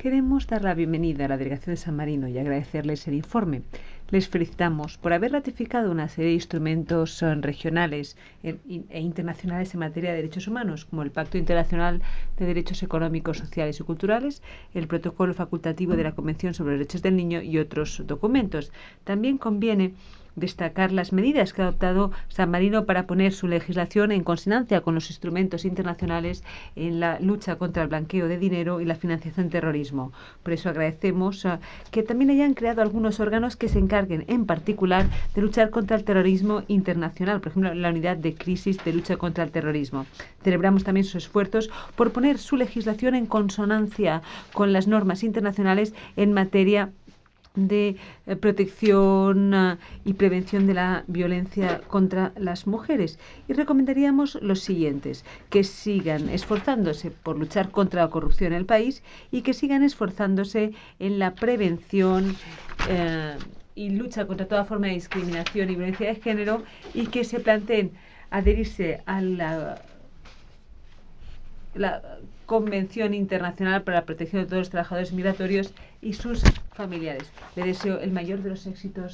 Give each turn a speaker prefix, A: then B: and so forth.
A: Queremos dar la bienvenida a la Delegación de San Marino y agradecerles el informe. Les felicitamos por haber ratificado una serie de instrumentos regionales e internacionales en materia de derechos humanos, como el Pacto Internacional de Derechos Económicos, Sociales y Culturales, el Protocolo Facultativo de la Convención sobre los Derechos del Niño y otros documentos. También conviene destacar las medidas que ha adoptado San Marino para poner su legislación en consonancia con los instrumentos internacionales en la lucha contra el blanqueo de dinero y la financiación del terrorismo. Por eso agradecemos que también hayan creado algunos órganos que se encarguen en particular de luchar contra el terrorismo internacional, por ejemplo, la unidad de crisis de lucha contra el terrorismo. Celebramos también sus esfuerzos por poner su legislación en consonancia con las normas internacionales en materia de protección y prevención de la violencia contra las mujeres. Y recomendaríamos los siguientes: que sigan esforzándose por luchar contra la corrupción en el país y que sigan esforzándose en la prevención y lucha contra toda forma de discriminación y violencia de género, y que se planteen adherirse a la Convención Internacional para la Protección de todos los Trabajadores Migratorios y sus familiares. Le deseo el mayor de los éxitos